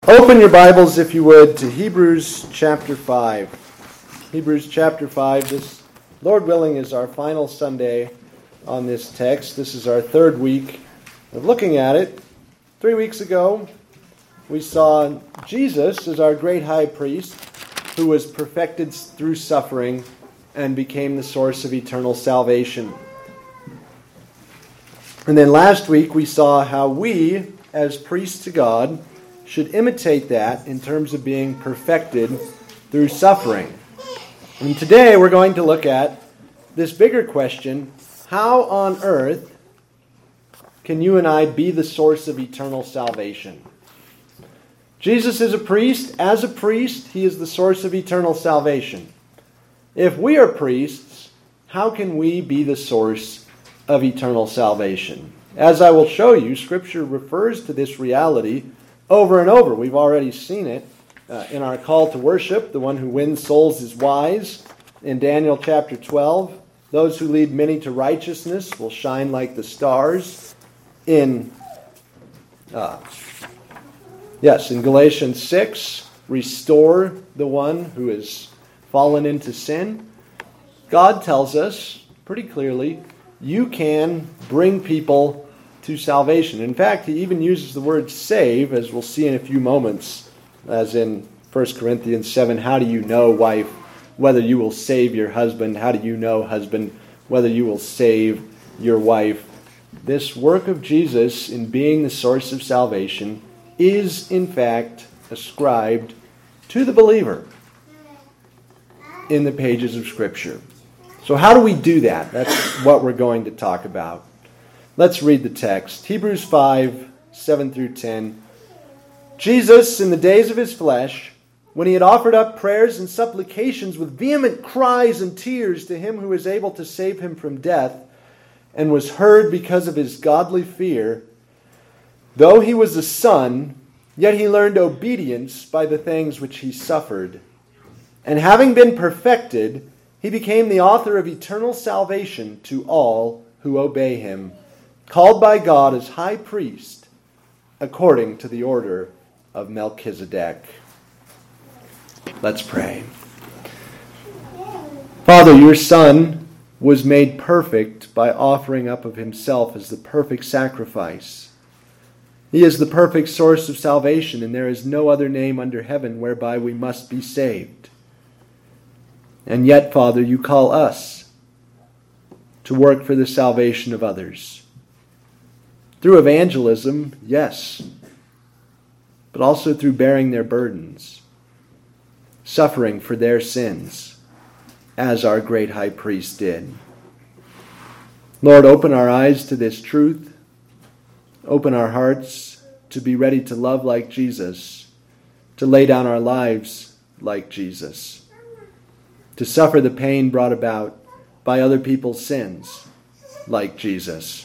Open your Bibles, if you would, to Hebrews chapter 5. Hebrews chapter 5, this, Lord willing, is our final Sunday on this text. This is our third week of looking at it. 3 weeks ago, we saw Jesus as our great high priest, who was perfected through suffering and became the source of eternal salvation. And then last week, we saw how we, as priests to God, should imitate that in terms of being perfected through suffering. And today we're going to look at this bigger question: how on earth can you and I be the source of eternal salvation? Jesus is a priest. As a priest, he is the source of eternal salvation. If we are priests, how can we be the source of eternal salvation? As I will show you, Scripture refers to this reality over and over. We've already seen it in our call to worship. The one who wins souls is wise. In Daniel chapter 12, those who lead many to righteousness will shine like the stars. In Galatians 6, restore the one who has fallen into sin. God tells us pretty clearly, you can bring people to salvation. In fact, he even uses the word save, as we'll see in a few moments, as in 1 Corinthians 7, how do you know, wife, whether you will save your husband? How do you know, husband, whether you will save your wife? This work of Jesus in being the source of salvation is, in fact, ascribed to the believer in the pages of Scripture. So how do we do that? That's what we're going to talk about. Let's read the text. Hebrews 5, 7 through 10. Jesus, in the days of his flesh, when he had offered up prayers and supplications with vehement cries and tears to him who is able to save him from death, and was heard because of his godly fear, though he was a son, yet he learned obedience by the things which he suffered. And having been perfected, he became the author of eternal salvation to all who obey him, called by God as high priest, according to the order of Melchizedek. Let's pray. Father, your Son was made perfect by offering up of himself as the perfect sacrifice. He is the perfect source of salvation, and there is no other name under heaven whereby we must be saved. And yet, Father, you call us to work for the salvation of others. Through evangelism, yes, but also through bearing their burdens, suffering for their sins, as our great high priest did. Lord, open our eyes to this truth. Open our hearts to be ready to love like Jesus, to lay down our lives like Jesus, to suffer the pain brought about by other people's sins like Jesus.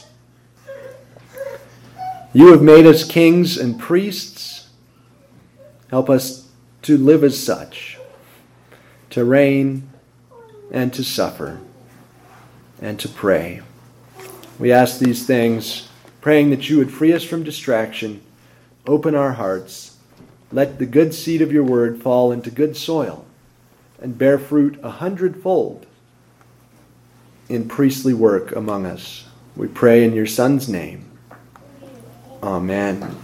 You have made us kings and priests. Help us to live as such, to reign and to suffer and to pray. We ask these things, praying that you would free us from distraction, open our hearts, let the good seed of your word fall into good soil and bear fruit 100-fold in priestly work among us. We pray in your Son's name. Amen.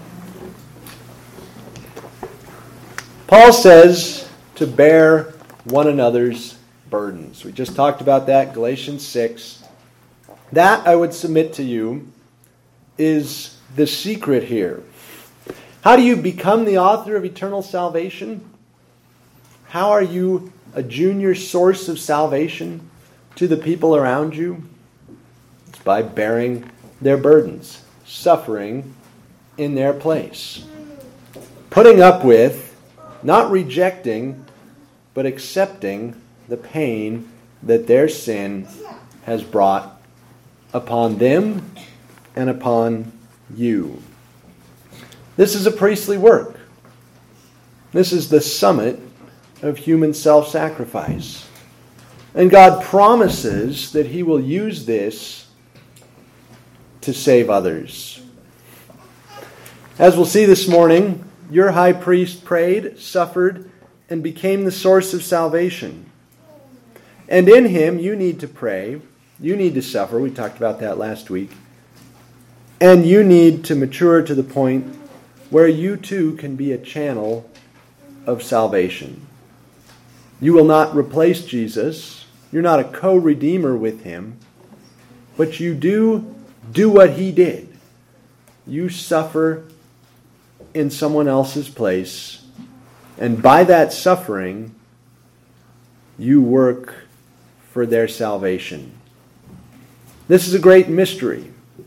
Paul says to bear one another's burdens. We just talked about that, Galatians 6. That, I would submit to you, is the secret here. How do you become the author of eternal salvation? How are you a junior source of salvation to the people around you? It's by bearing their burdens, suffering in their place, putting up with, not rejecting, but accepting the pain that their sin has brought upon them and upon you. This is a priestly work. This is the summit of human self-sacrifice. And God promises that he will use this to save others. As we'll see this morning, Your high priest prayed, suffered, and became the source of salvation. And in him you need to pray, you need to suffer, we talked about that last week, and you need to mature to the point where you too can be a channel of salvation. You will not replace Jesus. You're not a co-redeemer with him. But you do what he did. You suffer in someone else's place. And by that suffering, you work for their salvation. This is a great mystery.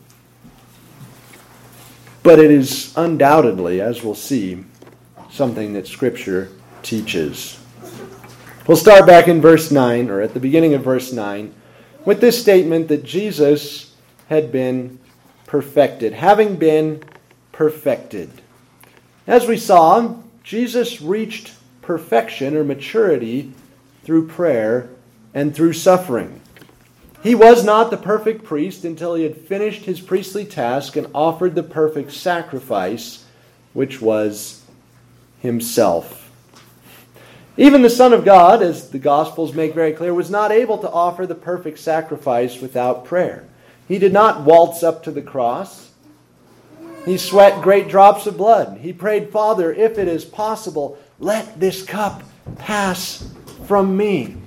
But it is undoubtedly, as we'll see, something that Scripture teaches. We'll start back in verse 9, or at the beginning of verse 9, with this statement that Jesus had been perfected, having been perfected. As we saw, Jesus reached perfection or maturity through prayer and through suffering. He was not the perfect priest until he had finished his priestly task and offered the perfect sacrifice, which was himself. Even the Son of God, as the Gospels make very clear, was not able to offer the perfect sacrifice without prayer. He did not waltz up to the cross. He sweat great drops of blood. He prayed, "Father, if it is possible, let this cup pass from me."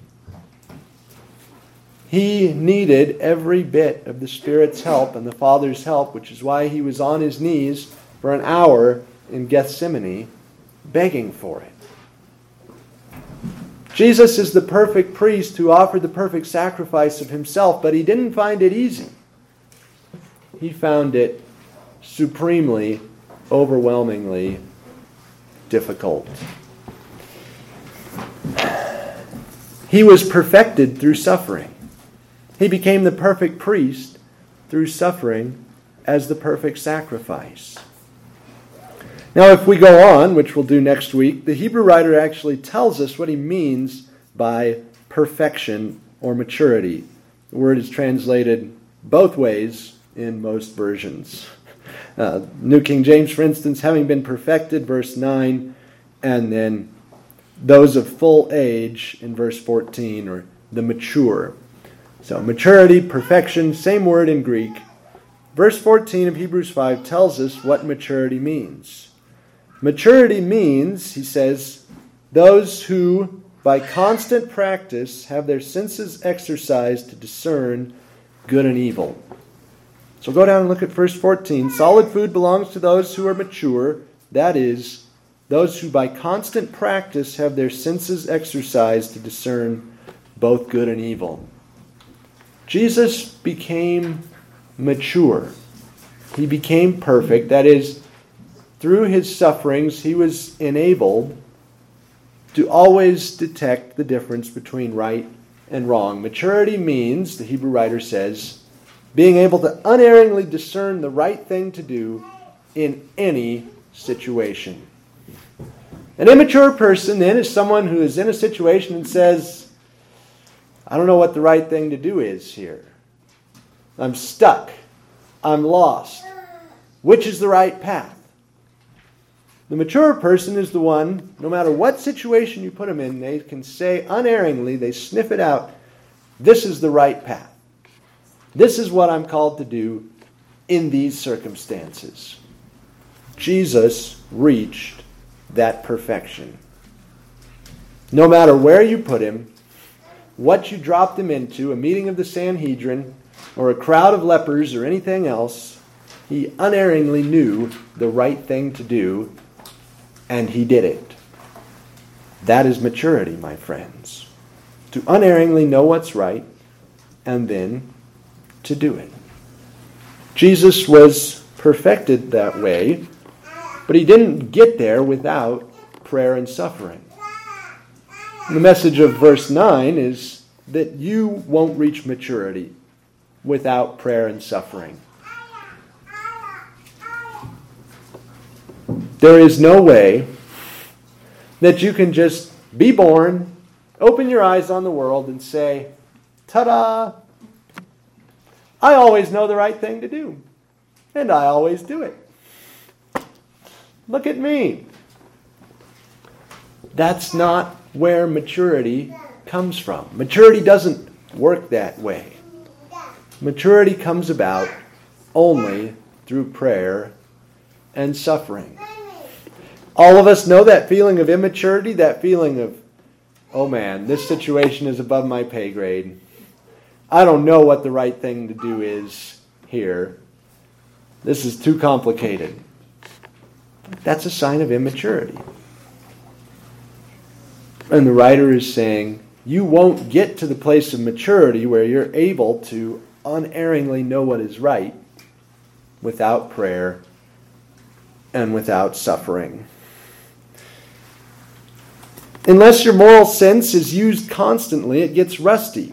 He needed every bit of the Spirit's help and the Father's help, which is why he was on his knees for an hour in Gethsemane begging for it. Jesus is the perfect priest who offered the perfect sacrifice of himself, but he didn't find it easy. He found it supremely, overwhelmingly difficult. He was perfected through suffering. He became the perfect priest through suffering as the perfect sacrifice. Now, if we go on, which we'll do next week, the Hebrew writer actually tells us what he means by perfection or maturity. The word is translated both ways in most versions. New King James, for instance, having been perfected, verse 9, and then those of full age in verse 14, or the mature. So maturity, perfection, same word in Greek. Verse 14 of Hebrews 5 tells us what maturity means. Maturity means, he says, those who by constant practice have their senses exercised to discern good and evil. So go down and look at verse 14. Solid food belongs to those who are mature, that is, those who by constant practice have their senses exercised to discern both good and evil. Jesus became mature. He became perfect. That is, through his sufferings, he was enabled to always detect the difference between right and wrong. Maturity means, the Hebrew writer says, being able to unerringly discern the right thing to do in any situation. An immature person, then, is someone who is in a situation and says, I don't know what the right thing to do is here. I'm stuck. I'm lost. Which is the right path? The mature person is the one, no matter what situation you put them in, they can say unerringly, they sniff it out, this is the right path. This is what I'm called to do in these circumstances. Jesus reached that perfection. No matter where you put him, what you dropped him into, a meeting of the Sanhedrin, or a crowd of lepers, or anything else, he unerringly knew the right thing to do, and he did it. That is maturity, my friends. To unerringly know what's right, and then to do it. Jesus was perfected that way, but he didn't get there without prayer and suffering. And the message of verse 9 is that you won't reach maturity without prayer and suffering. There is no way that you can just be born, open your eyes on the world, and say, ta-da! I always know the right thing to do, and I always do it. Look at me. That's not where maturity comes from. Maturity doesn't work that way. Maturity comes about only through prayer and suffering. All of us know that feeling of immaturity, that feeling of, oh man, this situation is above my pay grade. I don't know what the right thing to do is here. This is too complicated. That's a sign of immaturity. And the writer is saying, you won't get to the place of maturity where you're able to unerringly know what is right without prayer and without suffering. Unless your moral sense is used constantly, it gets rusty.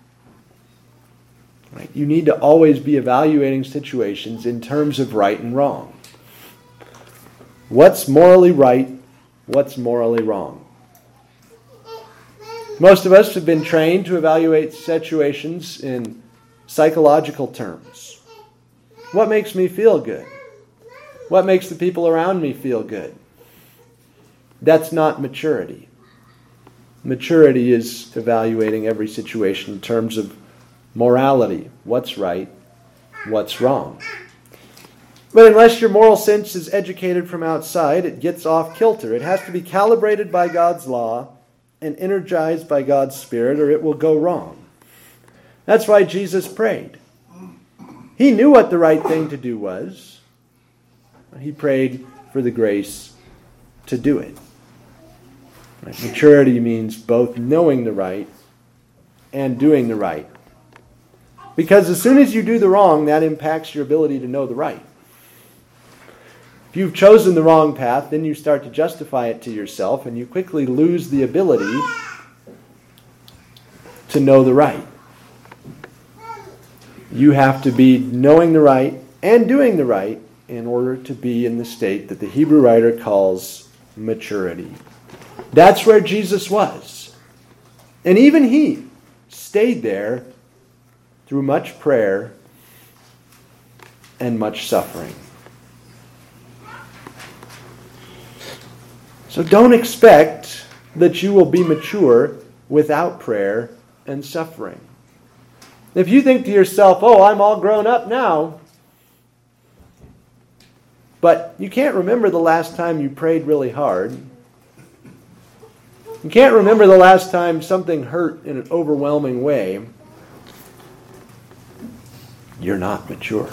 Right? You need to always be evaluating situations in terms of right and wrong. What's morally right? What's morally wrong? Most of us have been trained to evaluate situations in psychological terms. What makes me feel good? What makes the people around me feel good? That's not maturity. Maturity is evaluating every situation in terms of morality. What's right? What's wrong? But unless your moral sense is educated from outside, it gets off kilter. It has to be calibrated by God's law and energized by God's Spirit, or it will go wrong. That's why Jesus prayed. He knew what the right thing to do was. He prayed for the grace to do it. Right? Maturity means both knowing the right and doing the right. Because as soon as you do the wrong, that impacts your ability to know the right. If you've chosen the wrong path, then you start to justify it to yourself, and you quickly lose the ability to know the right. You have to be knowing the right and doing the right in order to be in the state that the Hebrew writer calls maturity. That's where Jesus was. And even he stayed there through much prayer and much suffering. So don't expect that you will be mature without prayer and suffering. If you think to yourself, oh, I'm all grown up now, but you can't remember the last time you prayed really hard, you can't remember the last time something hurt in an overwhelming way, you're not mature.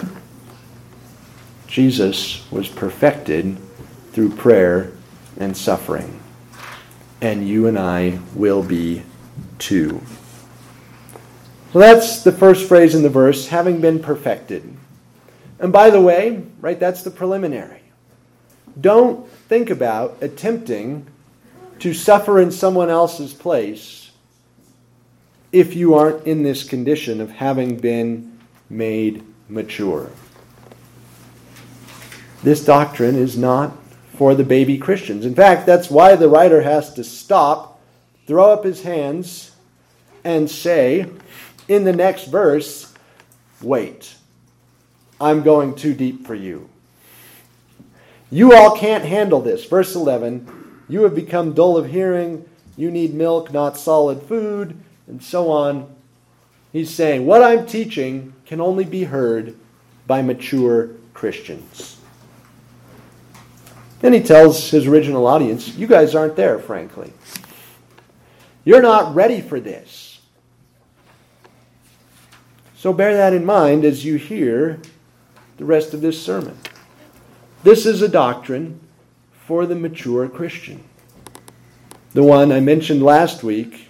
Jesus was perfected through prayer and suffering. And you and I will be too. So that's the first phrase in the verse, having been perfected. And by the way, right, that's the preliminary. Don't think about attempting to suffer in someone else's place if you aren't in this condition of having been made mature. This doctrine is not for the baby Christians. In fact, that's why the writer has to stop, throw up his hands, and say in the next verse, wait, I'm going too deep for you. You all can't handle this. Verse 11, you have become dull of hearing, you need milk, not solid food, and so on. He's saying, what I'm teaching can only be heard by mature Christians. Then he tells his original audience, you guys aren't there, frankly. You're not ready for this. So bear that in mind as you hear the rest of this sermon. This is a doctrine for the mature Christian. The one I mentioned last week,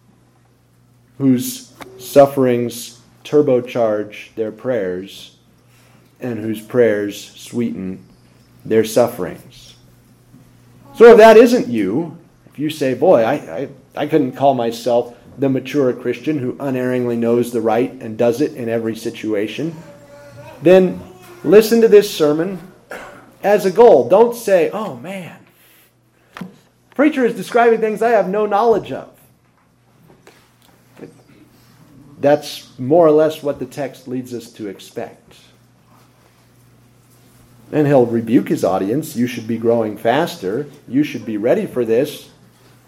whose sufferings turbocharge their prayers and whose prayers sweeten their sufferings. So if that isn't you, if you say, boy, I couldn't call myself the mature Christian who unerringly knows the right and does it in every situation, then listen to this sermon as a goal. Don't say, oh man, preacher is describing things I have no knowledge of. That's more or less what the text leads us to expect. And he'll rebuke his audience. You should be growing faster. You should be ready for this.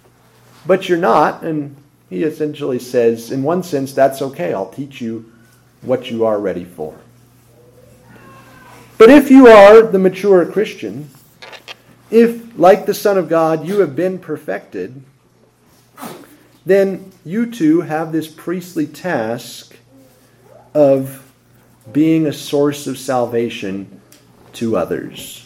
but you're not. And he essentially says, in one sense, that's okay. I'll teach you what you are ready for. But if you are the mature Christian, if, like the Son of God, you have been perfected, then you too have this priestly task of being a source of salvation to others.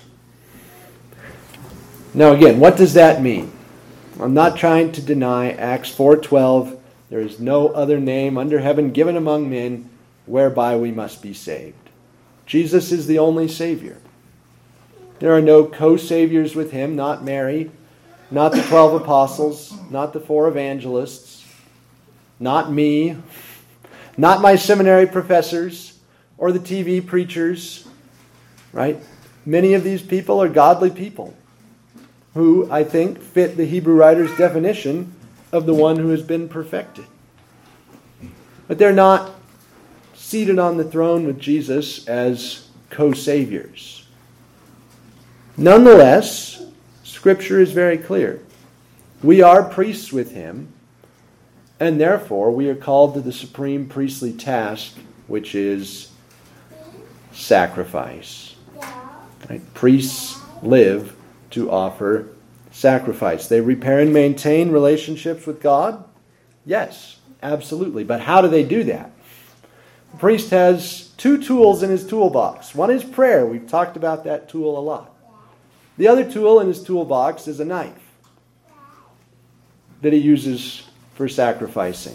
Now again, what does that mean? I'm not trying to deny Acts 4:12. There is no other name under heaven given among men whereby we must be saved. Jesus is the only Savior. There are no co-saviors with him, not Mary, not the 12 apostles, not the 4 evangelists, not me, not my seminary professors, or the TV preachers, right? Many of these people are godly people who, I think, fit the Hebrew writer's definition of the one who has been perfected. But they're not seated on the throne with Jesus as co-saviors. Nonetheless, Scripture is very clear. We are priests with him, and therefore we are called to the supreme priestly task, which is sacrifice. Right? Priests live to offer sacrifice. They repair and maintain relationships with God? Yes, absolutely. But how do they do that? The priest has 2 tools in his toolbox. One is prayer. We've talked about that tool a lot. The other tool in his toolbox is a knife that he uses for sacrificing.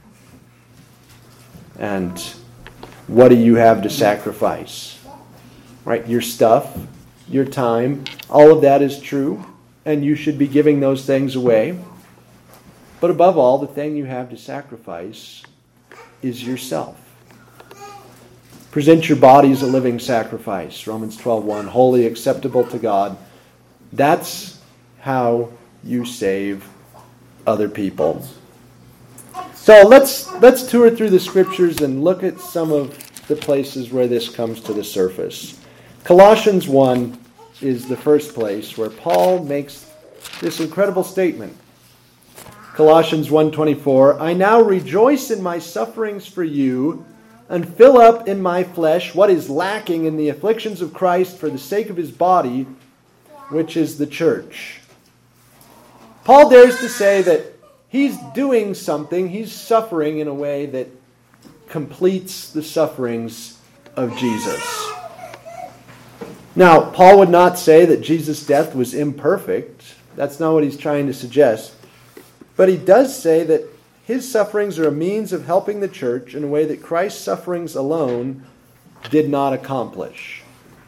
And what do you have to sacrifice? Right? Your stuff, your time, all of that is true, and you should be giving those things away. But above all, the thing you have to sacrifice is yourself. Present your body as a living sacrifice, Romans 12:1, holy, acceptable to God. That's how you save other people. So let's tour through the Scriptures and look at some of the places where this comes to the surface. Colossians 1 is the first place where Paul makes this incredible statement. Colossians 1:24, I now rejoice in my sufferings for you, and fill up in my flesh what is lacking in the afflictions of Christ for the sake of his body, which is the church. Paul dares to say that he's doing something, he's suffering in a way that completes the sufferings of Jesus. Now, Paul would not say that Jesus' death was imperfect. That's not what he's trying to suggest. But he does say that his sufferings are a means of helping the church in a way that Christ's sufferings alone did not accomplish.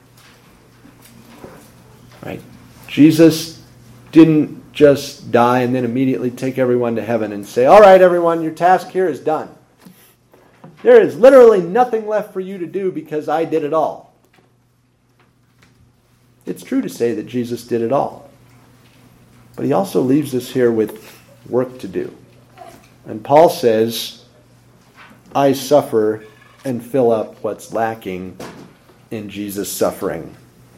Right? Jesus didn't just die and then immediately take everyone to heaven and say, all right, everyone, your task here is done. There is literally nothing left for you to do because I did it all. It's true to say that Jesus did it all. But he also leaves us here with work to do. And Paul says, I suffer and fill up what's lacking in Jesus' suffering.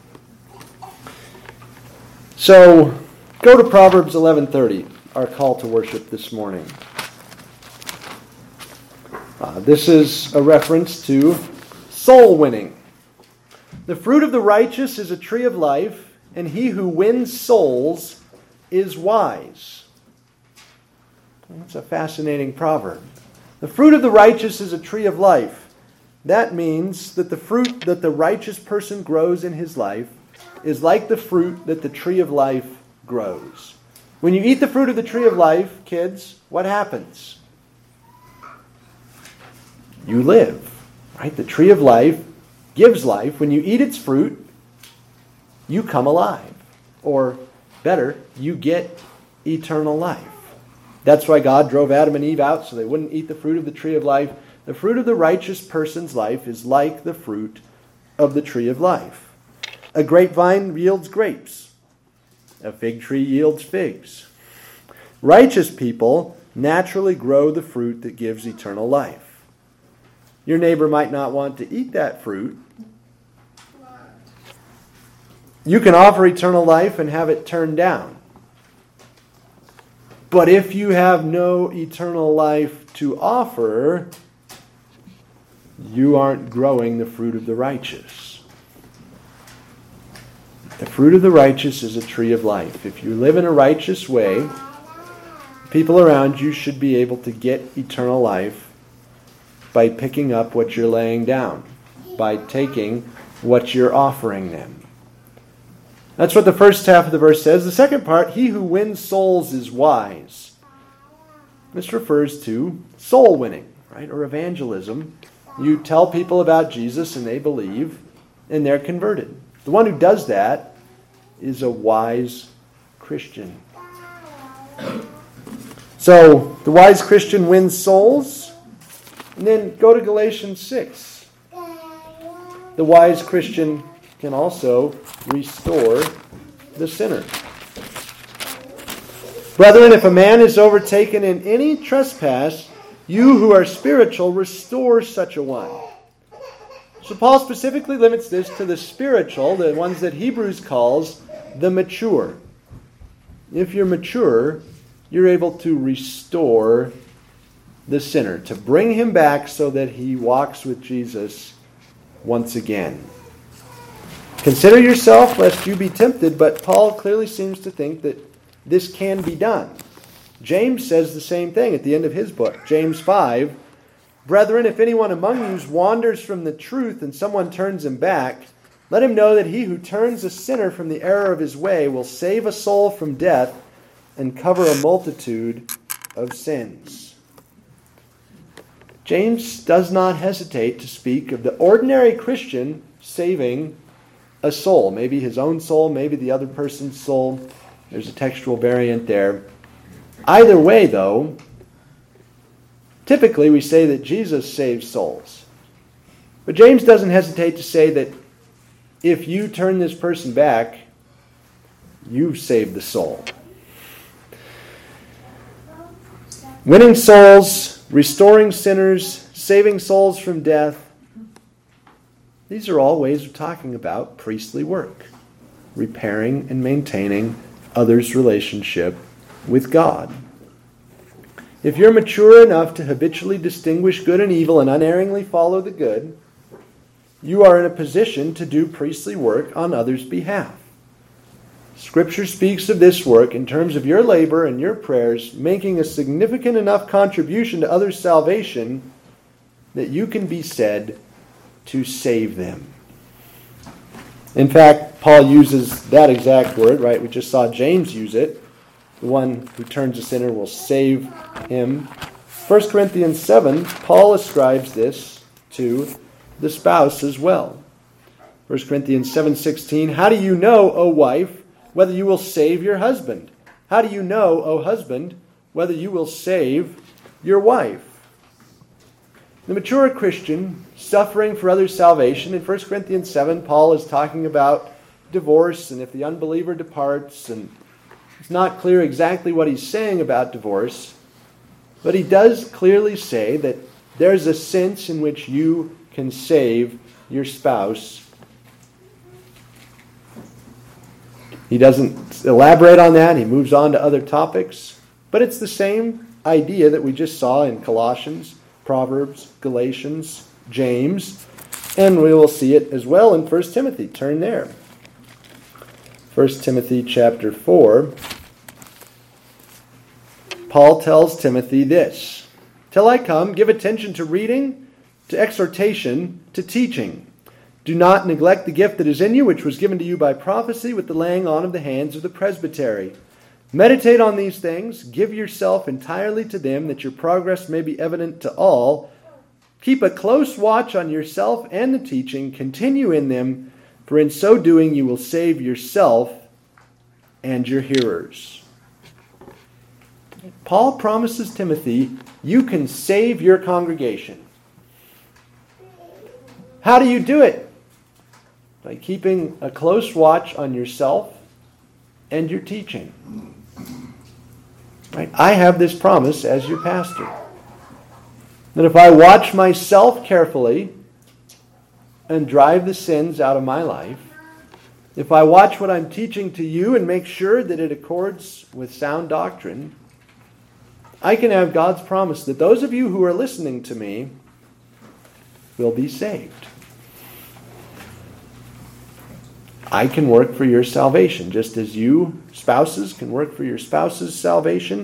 So, go to Proverbs 11:30, our call to worship this morning. This is a reference to soul winning. The fruit of the righteous is a tree of life, and he who wins souls is wise. That's a fascinating proverb. The fruit of the righteous is a tree of life. That means that the fruit that the righteous person grows in his life is like the fruit that the tree of life grows. When you eat the fruit of the tree of life, kids, what happens? You live. Right? The tree of life gives life. When you eat its fruit, you come alive. Or better, you get eternal life. That's why God drove Adam and Eve out so they wouldn't eat the fruit of the tree of life. The fruit of the righteous person's life is like the fruit of the tree of life. A grapevine yields grapes. A fig tree yields figs. Righteous people naturally grow the fruit that gives eternal life. Your neighbor might not want to eat that fruit. You can offer eternal life and have it turned down. But if you have no eternal life to offer, you aren't growing the fruit of the righteous. The fruit of the righteous is a tree of life. If you live in a righteous way, people around you should be able to get eternal life by picking up what you're laying down, by taking what you're offering them. That's what the first half of the verse says. The second part, he who wins souls is wise. This refers to soul winning, right? Or evangelism. You tell people about Jesus and they believe and they're converted. The one who does that is a wise Christian. So, the wise Christian wins souls. And then go to Galatians 6. The wise Christian can also restore the sinner. Brethren, if a man is overtaken in any trespass, you who are spiritual, restore such a one. So Paul specifically limits this to the spiritual, the ones that Hebrews calls the mature. If you're mature, you're able to restore the sinner, to bring him back so that he walks with Jesus once again. Consider yourself lest you be tempted, but Paul clearly seems to think that this can be done. James says the same thing at the end of his book, James 5. Brethren, if anyone among you wanders from the truth and someone turns him back, let him know that he who turns a sinner from the error of his way will save a soul from death and cover a multitude of sins. James does not hesitate to speak of the ordinary Christian saving a soul, maybe his own soul, maybe the other person's soul. There's a textual variant there. Either way, though, typically we say that Jesus saves souls. But James doesn't hesitate to say that if you turn this person back, you've saved the soul. Winning souls, restoring sinners, saving souls from death, these are all ways of talking about priestly work, repairing and maintaining others' relationship with God. If you're mature enough to habitually distinguish good and evil and unerringly follow the good, you are in a position to do priestly work on others' behalf. Scripture speaks of this work in terms of your labor and your prayers making a significant enough contribution to others' salvation that you can be said to save them. In fact, Paul uses that exact word, right? We just saw James use it. The one who turns a sinner will save him. 1 Corinthians 7, Paul ascribes this to the spouse as well. 1 Corinthians 7:16, how do you know, O wife, whether you will save your husband? How do you know, O husband, whether you will save your wife? The mature Christian suffering for others' salvation. In 1 Corinthians 7, Paul is talking about divorce and if the unbeliever departs, and it's not clear exactly what he's saying about divorce, but he does clearly say that there's a sense in which you can save your spouse. He doesn't elaborate on that. He moves on to other topics, but it's the same idea that we just saw in Colossians, Proverbs, Galatians, James, and we will see it as well in 1 Timothy. Turn there. 1 Timothy chapter 4. Paul tells Timothy this, till I come, give attention to reading, to exhortation, to teaching. Do not neglect the gift that is in you, which was given to you by prophecy with the laying on of the hands of the presbytery. Meditate on these things. Give yourself entirely to them, that your progress may be evident to all. Keep a close watch on yourself and the teaching. Continue in them, for in so doing you will save yourself and your hearers. Paul promises Timothy, you can save your congregation. How do you do it? By keeping a close watch on yourself and your teaching. Right? I have this promise as your pastor. That if I watch myself carefully and drive the sins out of my life, if I watch what I'm teaching to you and make sure that it accords with sound doctrine, I can have God's promise that those of you who are listening to me will be saved. I can work for your salvation, just as you, spouses, can work for your spouse's salvation.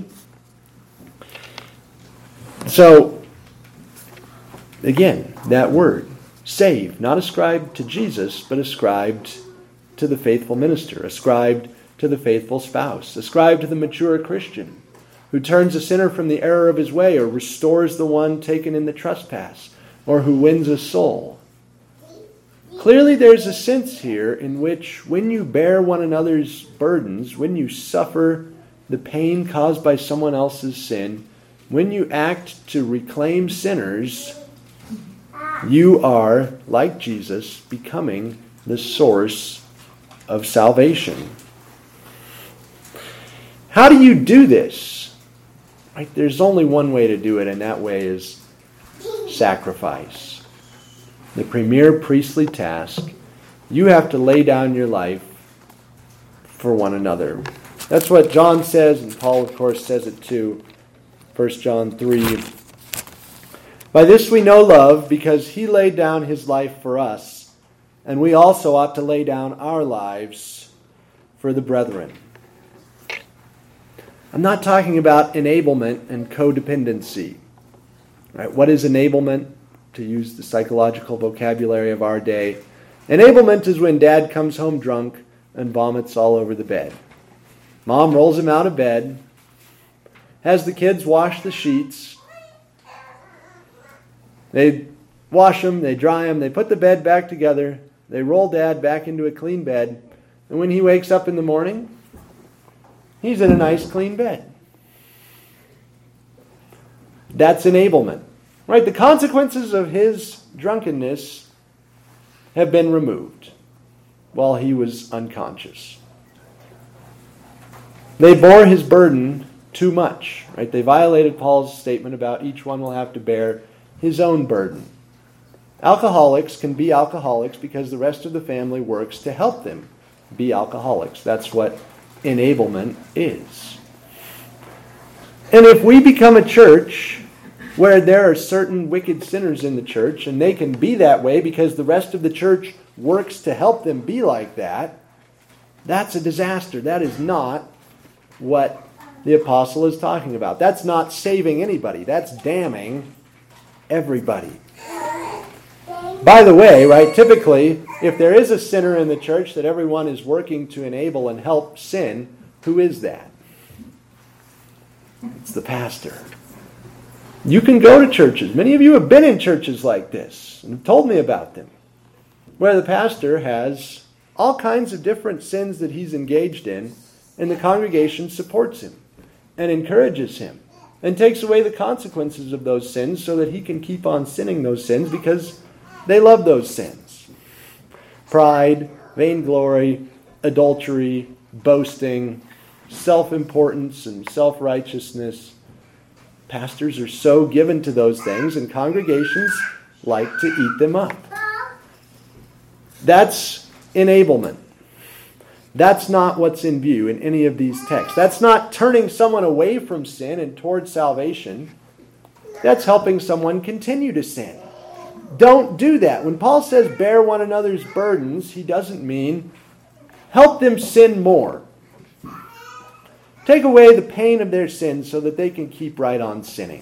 So, again, that word, save, not ascribed to Jesus, but ascribed to the faithful minister, ascribed to the faithful spouse, ascribed to the mature Christian who turns a sinner from the error of his way or restores the one taken in the trespass, or who wins a soul. Clearly there's a sense here in which when you bear one another's burdens, when you suffer the pain caused by someone else's sin, when you act to reclaim sinners, you are, like Jesus, becoming the source of salvation. How do you do this? Right? There's only one way to do it, and that way is sacrifice. The premier priestly task. You have to lay down your life for one another. That's what John says, and Paul, of course, says it too. 1 John 3. By this we know love, because he laid down his life for us, and we also ought to lay down our lives for the brethren. I'm not talking about enablement and codependency. Right? What is enablement? To use the psychological vocabulary of our day, enablement is when dad comes home drunk and vomits all over the bed. Mom rolls him out of bed, has the kids wash the sheets. They wash them, they dry them, they put the bed back together, they roll dad back into a clean bed, and when he wakes up in the morning, he's in a nice clean bed. That's enablement. Right? The consequences of his drunkenness have been removed while he was unconscious. They bore his burden too much. Right? They violated Paul's statement about each one will have to bear his own burden. Alcoholics can be alcoholics because the rest of the family works to help them be alcoholics. That's what enablement is. And if we become a church where there are certain wicked sinners in the church, and they can be that way because the rest of the church works to help them be like that, that's a disaster. That is not what the apostle is talking about. That's not saving anybody. That's damning everybody. By the way, right, typically, if there is a sinner in the church that everyone is working to enable and help sin, who is that? It's the pastor. You can go to churches. Many of you have been in churches like this and have told me about them, where the pastor has all kinds of different sins that he's engaged in, and the congregation supports him and encourages him and takes away the consequences of those sins so that he can keep on sinning those sins because they love those sins. Pride, vainglory, adultery, boasting, self-importance, and self-righteousness. Pastors are so given to those things, and congregations like to eat them up. That's enablement. That's not what's in view in any of these texts. That's not turning someone away from sin and towards salvation. That's helping someone continue to sin. Don't do that. When Paul says bear one another's burdens, he doesn't mean help them sin more. Take away the pain of their sins so that they can keep right on sinning.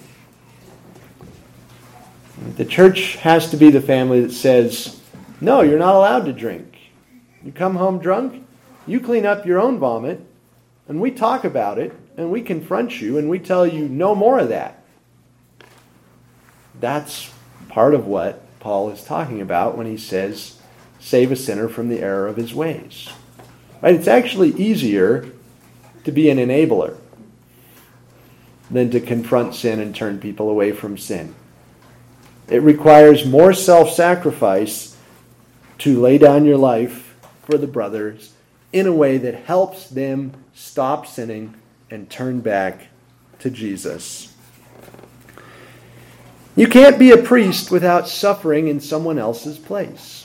The church has to be the family that says, no, you're not allowed to drink. You come home drunk, you clean up your own vomit, and we talk about it, and we confront you, and we tell you no more of that. That's part of what Paul is talking about when he says, save a sinner from the error of his ways. Right? It's actually easier to be an enabler than to confront sin and turn people away from sin. It requires more self-sacrifice to lay down your life for the brothers in a way that helps them stop sinning and turn back to Jesus. You can't be a priest without suffering in someone else's place.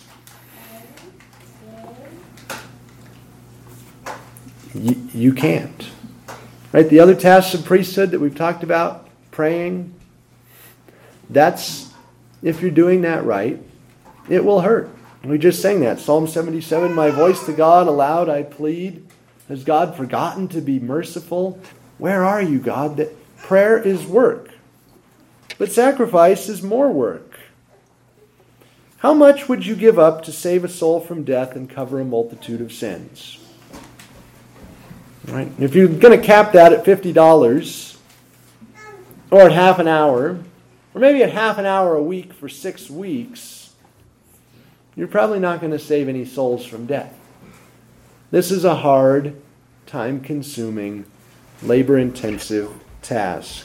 You can't. Right? The other tasks of priesthood that we've talked about, praying, that's, if you're doing that right, it will hurt. We just sang that. Psalm 77, my voice to God aloud I plead. Has God forgotten to be merciful? Where are you, God? That prayer is work. But sacrifice is more work. How much would you give up to save a soul from death and cover a multitude of sins? Right? If you're going to cap that at $50 or at half an hour, or maybe at half an hour a week for 6 weeks, you're probably not going to save any souls from death. This is a hard, time-consuming, labor-intensive task.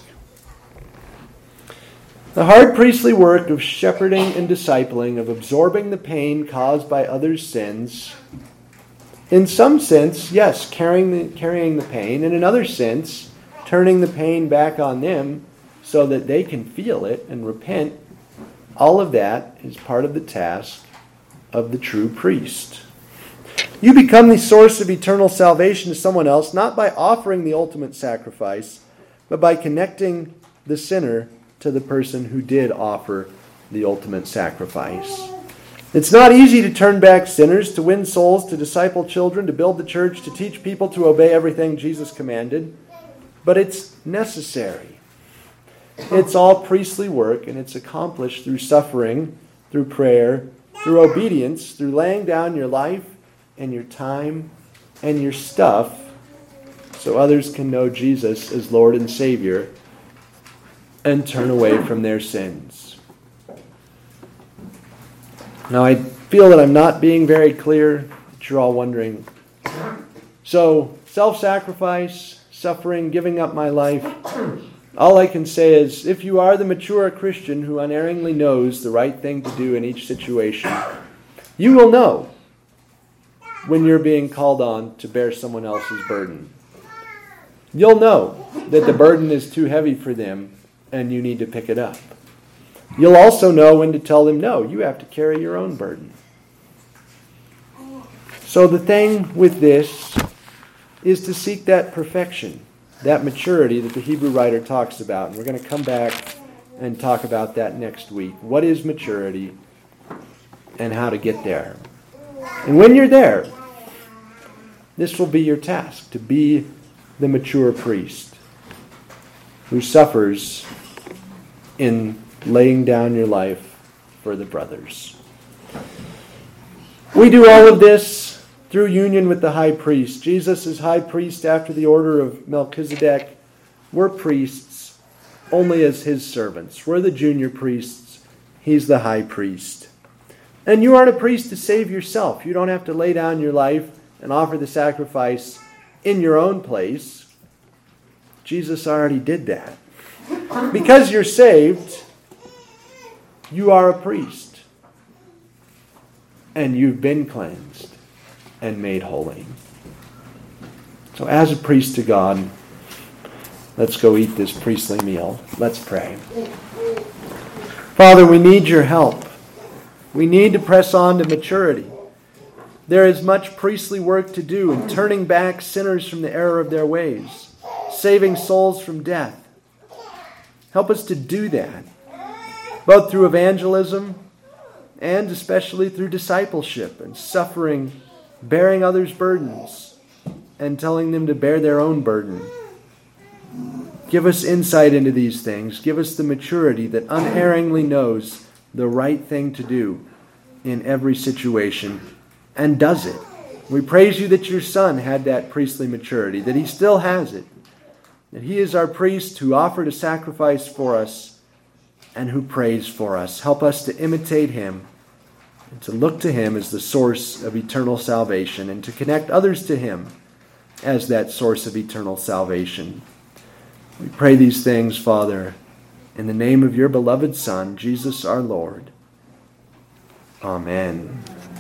The hard priestly work of shepherding and discipling, of absorbing the pain caused by others' sins, in some sense, yes, carrying the pain, and in another sense, turning the pain back on them so that they can feel it and repent, all of that is part of the task of the true priest. You become the source of eternal salvation to someone else, not by offering the ultimate sacrifice, but by connecting the sinner to the person who did offer the ultimate sacrifice. It's not easy to turn back sinners, to win souls, to disciple children, to build the church, to teach people to obey everything Jesus commanded, but it's necessary. It's all priestly work, and it's accomplished through suffering, through prayer, through obedience, through laying down your life and your time and your stuff so others can know Jesus as Lord and Savior and turn away from their sins. Now, I feel that I'm not being very clear, but you're all wondering. So, self-sacrifice, suffering, giving up my life, all I can say is, if you are the mature Christian who unerringly knows the right thing to do in each situation, you will know when you're being called on to bear someone else's burden. You'll know that the burden is too heavy for them and you need to pick it up. You'll also know when to tell them, no, you have to carry your own burden. So the thing with this is to seek that perfection, that maturity that the Hebrew writer talks about. And we're going to come back and talk about that next week. What is maturity and how to get there? And when you're there, this will be your task, to be the mature priest who suffers in laying down your life for the brothers. We do all of this through union with the high priest. Jesus is high priest after the order of Melchizedek. We're priests only as his servants. We're the junior priests. He's the high priest. And you aren't a priest to save yourself. You don't have to lay down your life and offer the sacrifice in your own place. Jesus already did that. Because you're saved, you are a priest. And you've been cleansed and made holy. So as a priest to God, let's go eat this priestly meal. Let's pray. Father, we need your help. We need to press on to maturity. There is much priestly work to do in turning back sinners from the error of their ways, saving souls from death. Help us to do that, both through evangelism and especially through discipleship and suffering, bearing others' burdens, and telling them to bear their own burden. Give us insight into these things. Give us the maturity that unerringly knows the right thing to do in every situation and does it. We praise you that your Son had that priestly maturity, that he still has it, that he is our priest who offered a sacrifice for us and who prays for us. Help us to imitate him and to look to him as the source of eternal salvation and to connect others to him as that source of eternal salvation. We pray these things, Father, in the name of your beloved Son, Jesus our Lord. Amen.